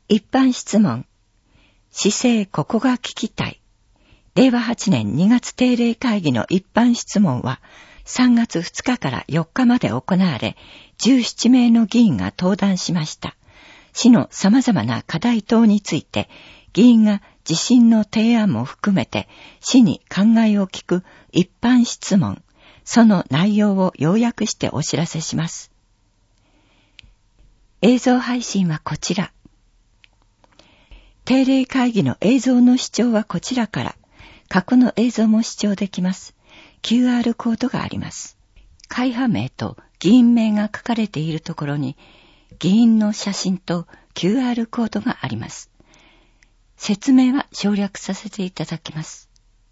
一般質問。市政ここが聞きたい。令和8年2月定例会議の一般質問は3月2日から4日まで行われ、17名の議員が登壇しました。市の様々な課題等について、議員が自身の提案も含めて市に考えを聞く一般質問。その内容を要約してお知らせします。映像配信はこちら。定例会議の映像の視聴はこちらから、過去の映像も視聴できます。QR コードがあります。会派名と議員名が書かれているところに、議員の写真と QR コードがあります。説明は省略させていただきます。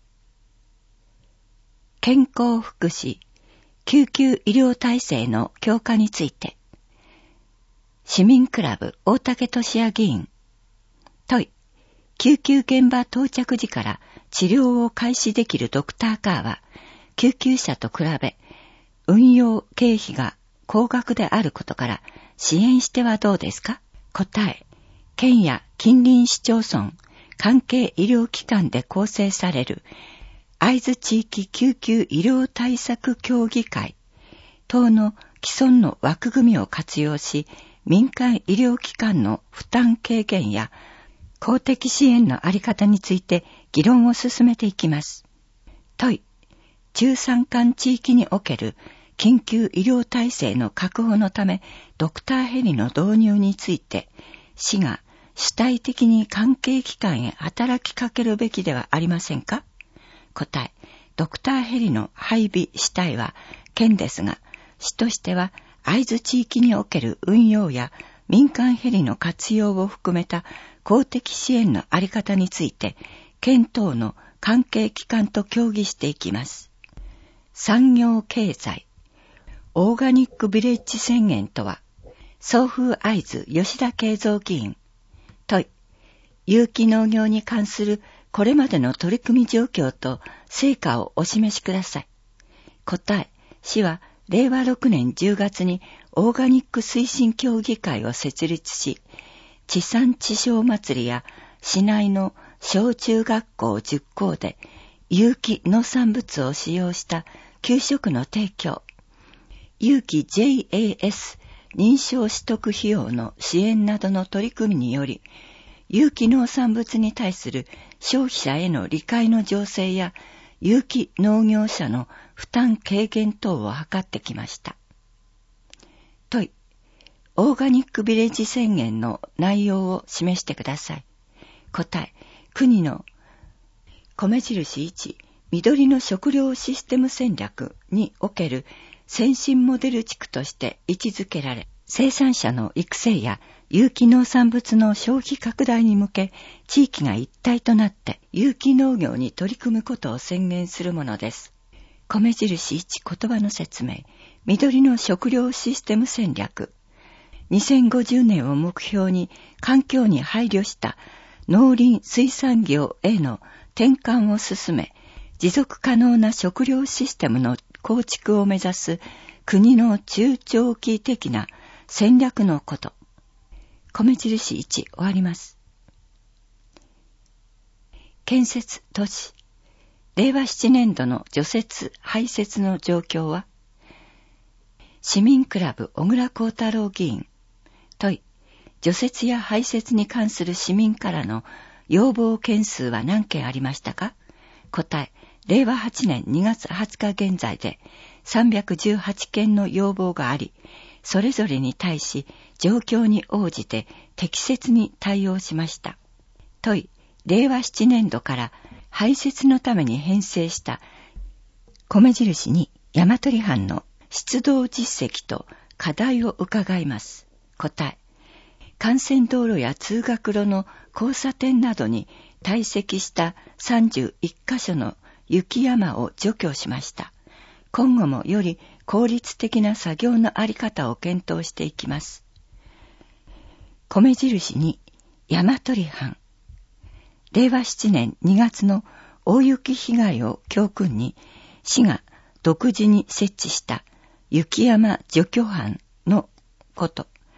健康福祉、救急医療体制の強化について、市民クラブ大竹俊也議員、問い、救急現場到着時から治療を開始できるドクターカーは、救急車と比べ、運用経費が高額であることから支援してはどうですか？答え、県や近隣市町村、関係医療機関で構成される会津地域救急医療対策協議会等の既存の枠組みを活用し、民間医療機関の負担軽減や公的支援のあり方について議論を進めていきます。問い、中山間地域における緊急医療体制の確保のためドクターヘリの導入について、市が主体的に関係機関へ働きかけるべきではありませんか？答え、ドクターヘリの配備主体は県ですが、市としては会津地域における運用や民間ヘリの活用を含めた公的支援のあり方について、県等の関係機関と協議していきます。産業経済、オーガニックビレッジ宣言とは、送風会津吉田慶三議員、問い、有機農業に関するこれまでの取り組み状況と成果をお示しください。答え、市は令和6年10月にオーガニック推進協議会を設立し、地産地消祭りや市内の小中学校10校で有機農産物を使用した給食の提供、有機 JAS 認証取得費用の支援などの取り組みにより、有機農産物に対する消費者への理解の醸成や有機農業者の負担軽減等を図ってきました。問い、オーガニックビレッジ宣言の内容を示してください。答え、国の米印1緑の食料システム戦略における先進モデル地区として位置づけられ、生産者の育成や有機農産物の消費拡大に向け、地域が一体となって有機農業に取り組むことを宣言するものです。米印1言葉の説明、緑の食料システム戦略。2050年を目標に環境に配慮した農林水産業への転換を進め、持続可能な食料システムの構築を目指す国の中長期的な戦略のこと。米印1終わります。建設都市。令和7年度の除雪排雪の状況は、市民クラブ小倉幸太郎議員、問い、除雪や排雪に関する市民からの要望件数は何件ありましたか？答え、令和8年2月20日現在で318件の要望があり、それぞれに対し状況に応じて適切に対応しました。問い、令和7年度から排雪のために編成した米印2大和里藩の出動実績と課題を伺います。答え、幹線道路や通学路の交差点などに堆積した31カ所の雪山を除去しました。今後もより効率的な作業のあり方を検討していきます。米印2大和里藩。令和7年2月の大雪被害を教訓に、市が独自に設置した雪山除去班のこと、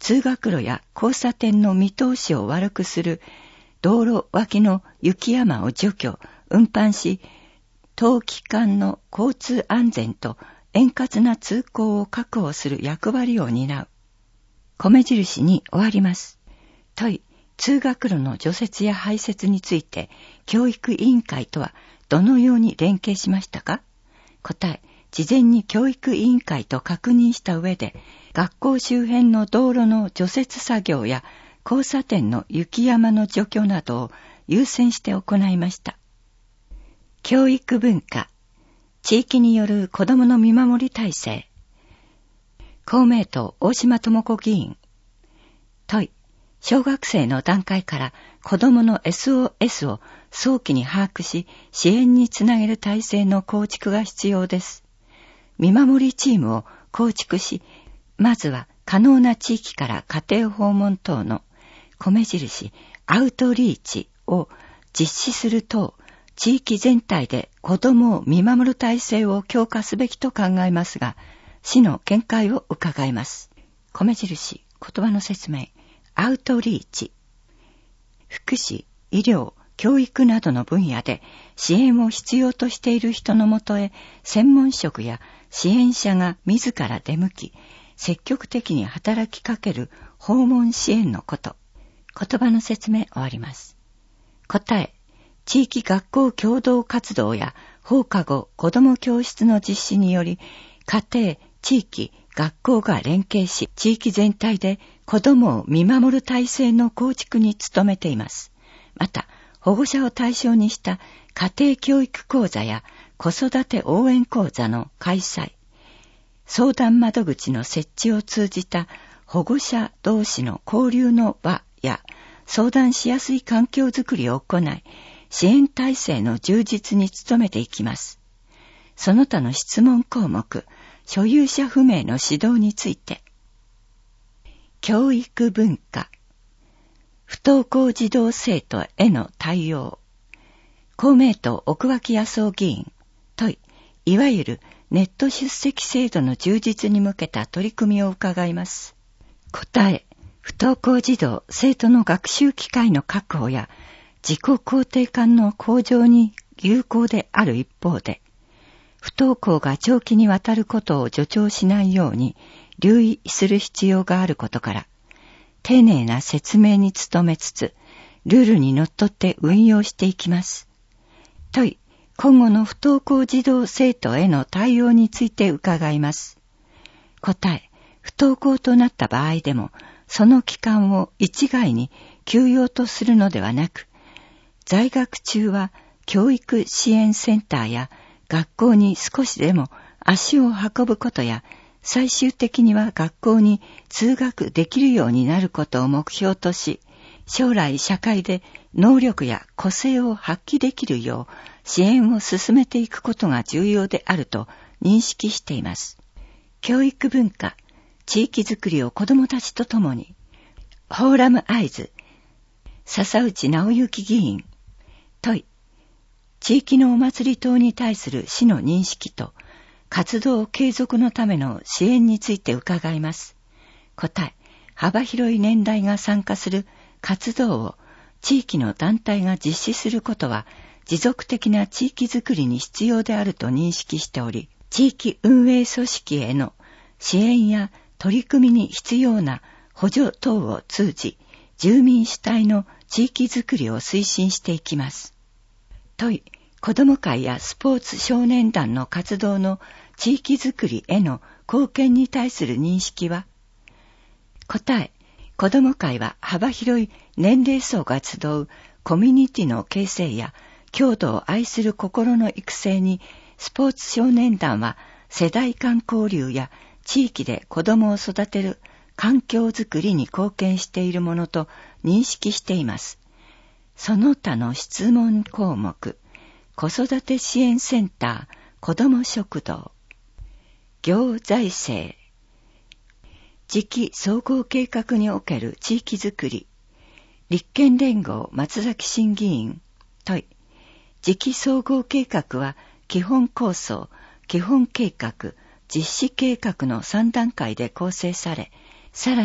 通学路や交差点の見通しを悪くする道路脇の雪山を除去、運搬し、当期間の交通安全と円滑な通行を確保する役割を担う。米印に終わります。問い、通学路の除雪や排雪について、教育委員会とはどのように連携しましたか？答え、事前に教育委員会と確認した上で、学校周辺の道路の除雪作業や交差点の雪山の除去などを優先して行いました。教育文化、地域による子どもの見守り体制。公明党大島智子議員。問い、小学生の段階から子どもの SOS を早期に把握し、支援につなげる体制の構築が必要です。見守りチームを構築し、まずは可能な地域から家庭訪問等の米印アウトリーチを実施する等、地域全体で子どもを見守る体制を強化すべきと考えますが、市の見解を伺います。米印、言葉の説明、アウトリーチ。福祉、医療、教育などの分野で支援を必要としている人のもとへ専門職や支援者が自ら出向き、積極的に働きかける訪問支援のこと。言葉の説明終わります。答え、地域学校共同活動や放課後子ども教室の実施により、家庭、地域、学校が連携し、地域全体で子どもを見守る体制の構築に努めています。また、保護者を対象にした家庭教育講座や子育て応援講座の開催、相談窓口の設置を通じた保護者同士の交流の場や相談しやすい環境づくりを行い、支援体制の充実に努めていきます。その他の質問項目、所有者不明の指導について。教育文化、不登校児童生徒への対応。公明党奥脇康夫議員。問い、いわゆるネット出席制度の充実に向けた取り組みを伺います。答え、不登校児童生徒の学習機会の確保や自己肯定感の向上に有効である一方で、不登校が長期にわたることを助長しないように留意する必要があることから、丁寧な説明に努めつつ、ルールにのっとって運用していきます。問い、今後の不登校児童生徒への対応について伺います。答え、不登校となった場合でも、その期間を一概に休養とするのではなく、在学中は教育支援センターや学校に少しでも足を運ぶことや、最終的には学校に通学できるようになることを目標とし、将来社会で能力や個性を発揮できるよう支援を進めていくことが重要であると認識しています。教育文化、地域づくりを子どもたちと共に。フォーラムアイズ、笹内直之議員。問い、地域のお祭り等に対する市の認識と活動継続のための支援について伺います。答え、幅広い年代が参加する活動を地域の団体が実施することは持続的な地域づくりに必要であると認識しており、地域運営組織への支援や取り組みに必要な補助等を通じ、住民主体の地域づくりを推進していきます。問い、子ども会やスポーツ少年団の活動の地域づくりへの貢献に対する認識は？答え、子ども会は幅広い年齢層が集うコミュニティの形成や郷土を愛する心の育成に、スポーツ少年団は世代間交流や地域で子どもを育てる環境づくりに貢献しているものと認識しています。その他の質問項目、子育て支援センター、子ども食堂、行財政、次期総合計画における地域づくり、立憲連合松崎審議員。問い、次期総合計画は基本構想、基本計画、実施計画の3段階で構成され、さらに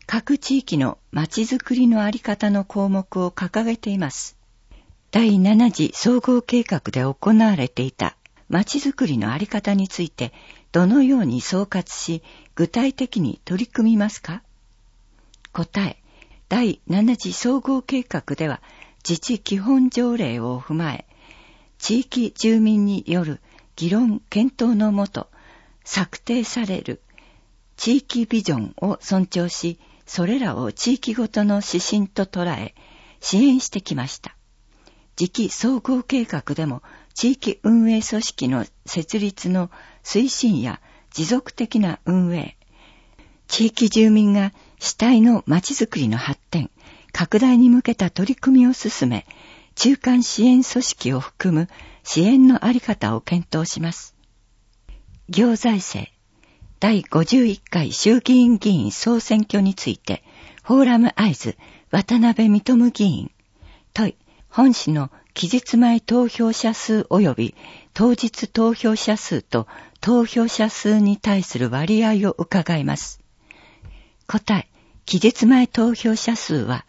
各地域のまちづくりのあり方の項目を掲げています。第7次総合計画で行われていたまちづくりのあり方についてどのように総括し具体的に取り組みますか？答え、第7次総合計画では自治基本条例を踏まえ、地域住民による議論検討のもと策定される地域ビジョンを尊重し、それらを地域ごとの指針と捉え支援してきました。次期総合計画でも地域運営組織の設立の推進や持続的な運営、地域住民が主体のまちづくりの発展、拡大に向けた取り組みを進め、中間支援組織を含む支援のあり方を検討します。行財政、第51回衆議院議員総選挙について、フォーラムアイズ渡辺実議員、問い、本市の期日前投票者数及び当日投票者数と投票者数に対する割合を伺います。答え、期日前投票者数は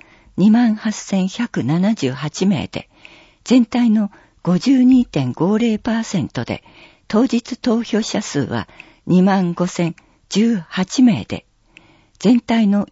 28,178 名で、全体の 52.50% で、当日投票者数は 25,018 名で、全体の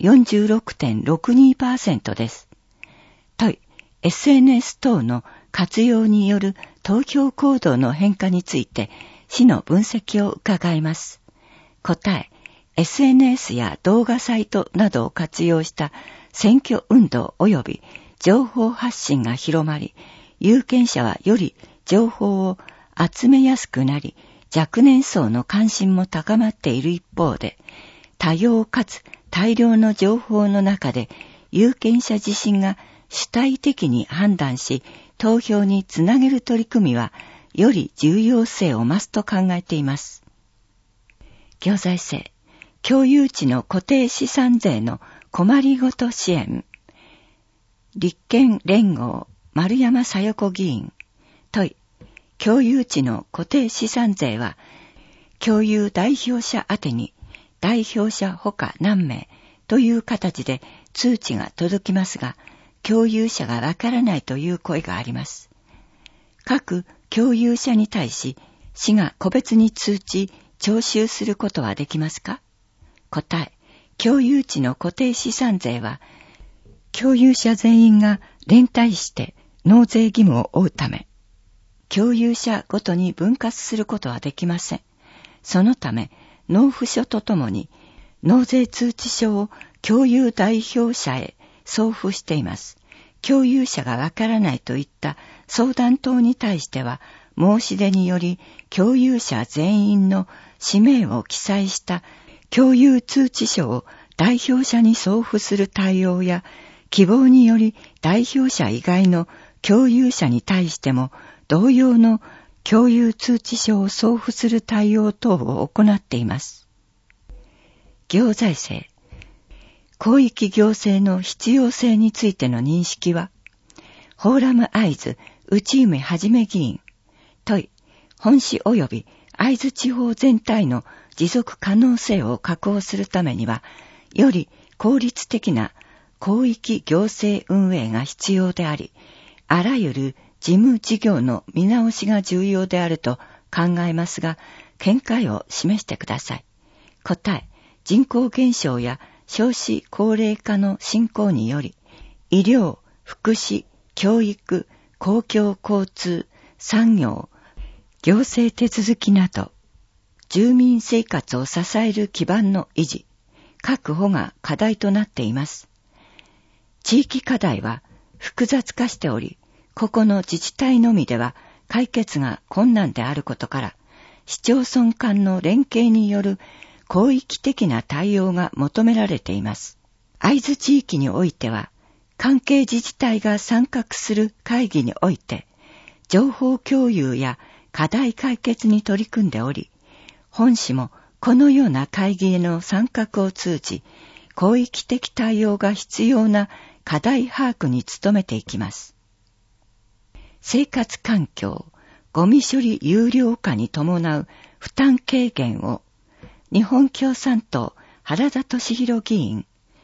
46.62% です。問い、SNS 等の活用による投票行動の変化について、市の分析を伺います。答え、SNS や動画サイトなどを活用した選挙運動及び情報発信が広まり、有権者はより情報を集めやすくなり、若年層の関心も高まっている一方で、多様かつ大量の情報の中で有権者自身が主体的に判断し、投票につなげる取り組みは、より重要性を増すと考えています。行財政、共有地の固定資産税の困りごと支援。立憲連合丸山小代子議員、問い、共有地の固定資産税は、共有代表者宛てに代表者ほか何名という形で通知が届きますが、共有者がわからないという声があります。各共有者に対し、市が個別に通知、徴収することはできますか？答え、共有地の固定資産税は、共有者全員が連帯して納税義務を負うため、共有者ごとに分割することはできません。そのため、納付書とともに、納税通知書を共有代表者へ送付しています。共有者がわからないといった相談等に対しては、申し出により共有者全員の氏名を記載した共有通知書を代表者に送付する対応や、希望により代表者以外の共有者に対しても同様の共有通知書を送付する対応等を行っています。行財政、広域行政の必要性についての認識は、フォーラム会津内梅はじめ議員、問い、本市及び会津地方全体の持続可能性を確保するためには、より効率的な広域行政運営が必要であり、あらゆる事務事業の見直しが重要であると考えますが、見解を示してください。答え、人口減少や少子高齢化の進行により、医療、福祉、教育、公共交通、産業、行政手続きなど、住民生活を支える基盤の維持、確保が課題となっています。地域課題は複雑化しており、個々の自治体のみでは解決が困難であることから、市町村間の連携による広域的な対応が求められています。会津地域においては、関係自治体が参画する会議において、情報共有や課題解決に取り組んでおり、本市もこのような会議への参画を通じ、広域的対応が必要な課題把握に努めていきます。生活環境、ゴミ処理有料化に伴う負担軽減を、日本共産党原田俊弘議員、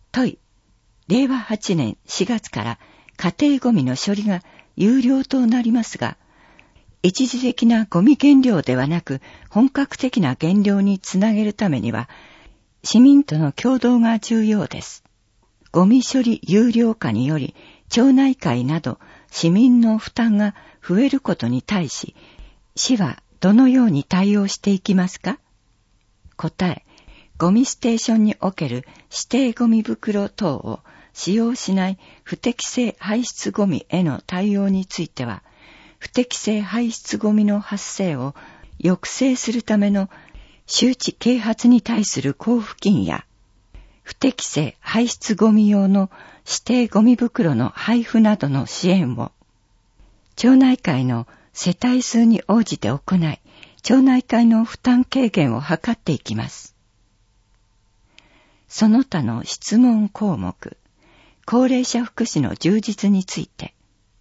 問い、令和8年4月から家庭ゴミの処理が有料となりますが、一時的なゴミ減量ではなく本格的な減量につなげるためには、市民との協働が重要です。ゴミ処理有料化により、町内会など市民の負担が増えることに対し、市はどのように対応していきますか？答え、ゴミステーションにおける指定ゴミ袋等を使用しない不適正排出ゴミへの対応については、不適正排出ゴミの発生を抑制するための周知啓発に対する交付金や、不適正排出ゴミ用の指定ゴミ袋の配布などの支援を、町内会の世帯数に応じて行い、町内会の負担軽減を図っていきます。その他の質問項目、高齢者福祉の充実について、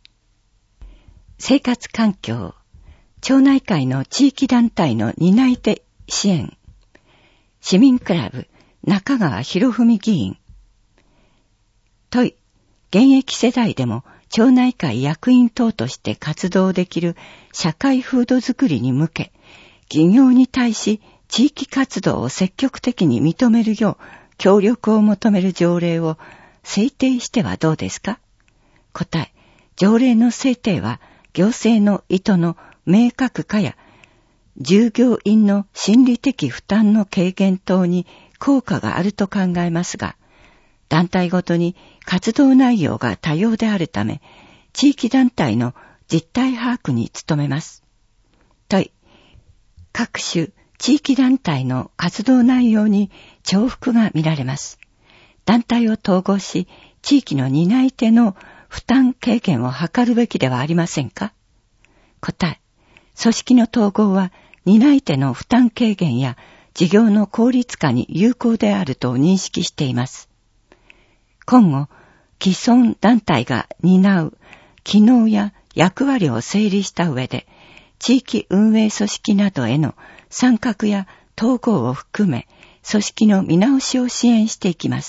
生活環境、町内会の地域団体の担い手支援、市民クラブ中川博文議員。問い、現役世代でも町内会役員等として活動できる社会風土づくりに向け、企業に対し地域活動を積極的に認めるよう協力を求める条例を制定してはどうですか？答え、条例の制定は行政の意図の明確化や従業員の心理的負担の軽減等に効果があると考えますが、団体ごとに活動内容が多様であるため、地域団体の実態把握に努めます。問い、各種地域団体の活動内容に重複が見られます。団体を統合し、地域の担い手の負担軽減を図るべきではありませんか？答え、組織の統合は担い手の負担軽減や事業の効率化に有効であると認識しています。今後、既存団体が担う機能や役割を整理した上で、地域運営組織などへの参画や統合を含め、組織の見直しを支援していきます。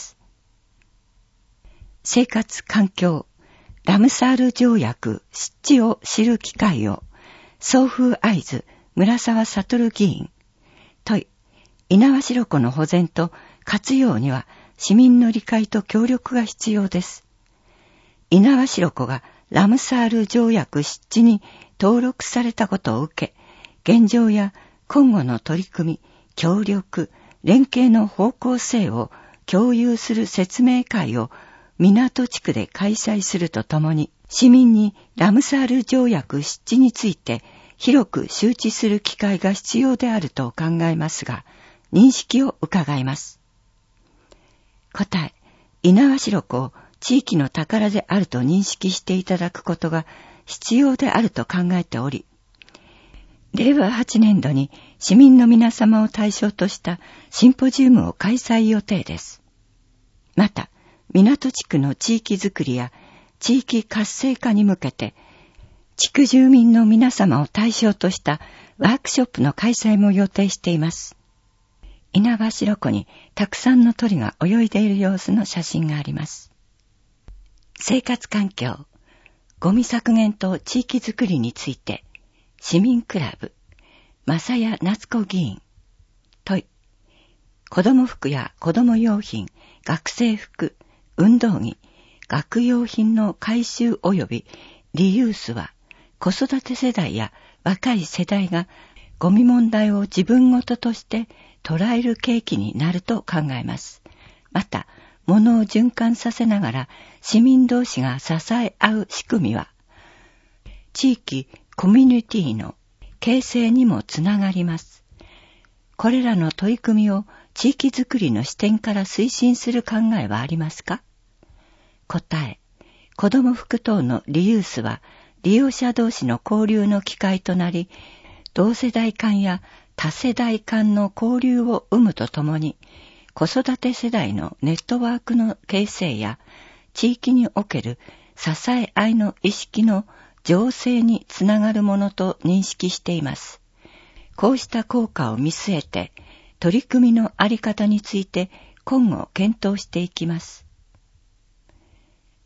生活環境、ラムサール条約失地を知る機会を、送風会津村沢悟議員。問い、猪苗代湖の保全と活用には市民の理解と協力が必要です。猪苗代湖がラムサール条約失地に登録されたことを受け、現状や今後の取り組み、協力、連携の方向性を共有する説明会を港地区で開催するとともに、市民にラムサール条約失地について広く周知する機会が必要であると考えますが、認識を伺います。答え、猪苗代湖を地域の宝であると認識していただくことが必要であると考えており、令和8年度に市民の皆様を対象としたシンポジウムを開催予定です。また、港地区の地域づくりや地域活性化に向けて、地区住民の皆様を対象としたワークショップの開催も予定しています。猪苗代湖にたくさんの鳥が泳いでいる様子の写真があります。生活環境、ゴミ削減と地域づくりについて、市民クラブ、正谷夏子議員。問い、子供服や子供用品、学生服、運動着、学用品の回収及びリユースは、子育て世代や若い世代がゴミ問題を自分ごととして捉える契機になると考えます。また、物を循環させながら市民同士が支え合う仕組みは、地域コミュニティの形成にもつながります。これらの取り組みを地域づくりの視点から推進する考えはありますか？答え、子供服等のリユースは利用者同士の交流の機会となり、同世代間や多世代間の交流を生むとともに、子育て世代のネットワークの形成や地域における支え合いの意識の醸成につながるものと認識しています。こうした効果を見据えて、取り組みのあり方について今後検討していきます。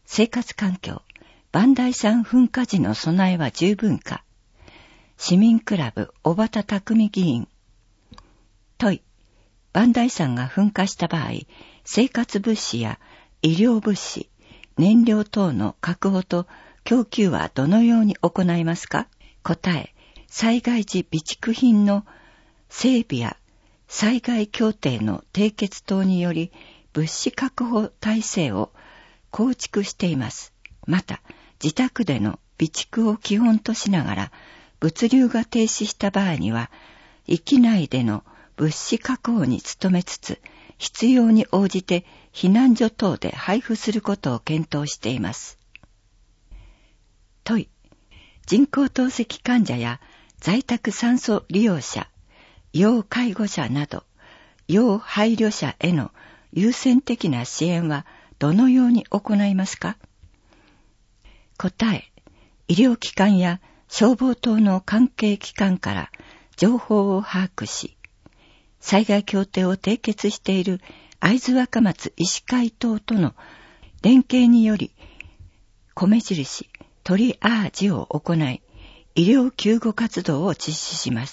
生活環境、磐梯山噴火時の備えは十分か。市民クラブ小畑匠議員。問い、磐梯山が噴火した場合、生活物資や医療物資、燃料等の確保と供給はどのように行いますか？答え、災害時備蓄品の整備や災害協定の締結等により物資確保体制を構築しています。また、自宅での備蓄を基本としながら物流が停止した場合には、域内での物資確保に努めつつ、必要に応じて避難所等で配布することを検討しています。問い、人工透析患者や在宅酸素利用者、要介護者など、要配慮者への優先的な支援はどのように行いますか？答え、医療機関や消防等の関係機関から情報を把握し、災害協定を締結している会津若松医師会等との連携により、米印トリアージを行い、医療救護活動を実施します。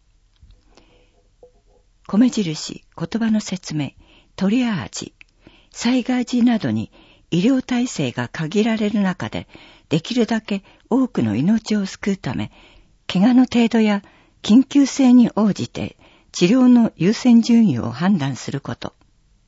米印言葉の説明、トリアージ、災害時などに医療体制が限られる中で、できるだけ多くの命を救うため、怪我の程度や緊急性に応じて治療の優先順位を判断すること。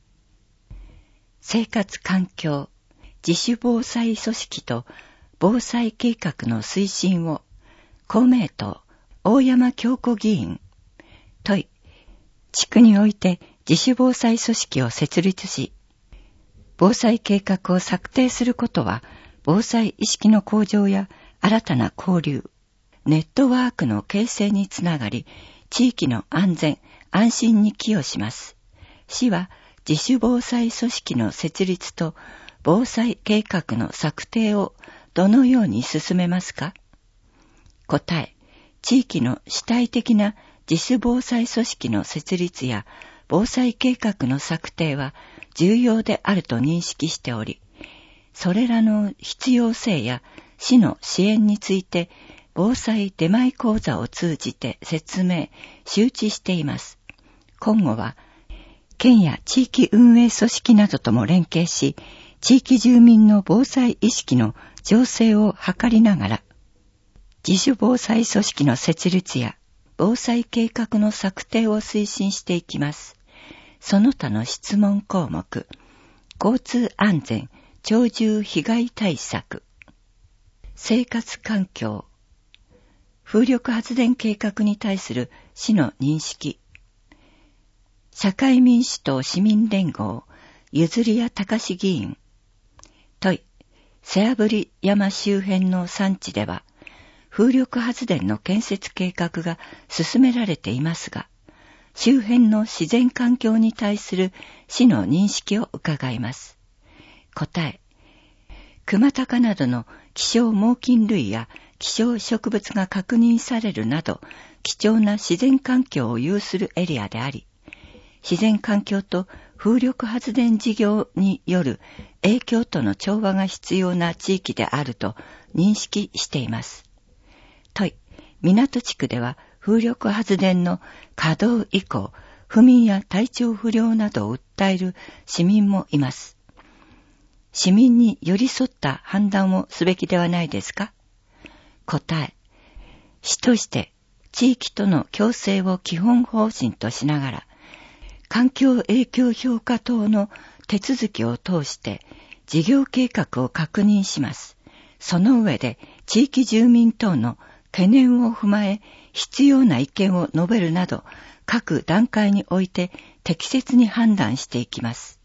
生活環境、自主防災組織と防災計画の推進を、公明党、大山京子議員。問い、地区において自主防災組織を設立し、防災計画を策定することは、防災意識の向上や新たな交流、ネットワークの形成につながり、地域の安全、安心に寄与します。市は自主防災組織の設立と防災計画の策定をどのように進めますか？答え、地域の主体的な自主防災組織の設立や防災計画の策定は重要であると認識しており、それらの必要性や市の支援について防災出前講座を通じて説明、周知しています。今後は県や地域運営組織などとも連携し、地域住民の防災意識の醸成を図りながら、自主防災組織の設立や防災計画の策定を推進していきます。その他の質問項目、交通安全、鳥獣被害対策、生活環境、風力発電計画に対する市の認識、社会民主党市民連合、譲谷隆議員。問い、背炙山周辺の山地では、風力発電の建設計画が進められていますが、周辺の自然環境に対する市の認識を伺います。答え、クマタカなどの希少猛禽類や希少植物が確認されるなど、貴重な自然環境を有するエリアであり、自然環境と風力発電事業による影響との調和が必要な地域であると認識しています。問い、港地区では風力発電の稼働以降、不眠や体調不良などを訴える市民もいます。市民に寄り添った判断をすべきではないですか？答え、市として地域との共生を基本方針としながら、環境影響評価等の手続きを通して事業計画を確認します。その上で地域住民等の懸念を踏まえ必要な意見を述べるなど各段階において適切に判断していきます。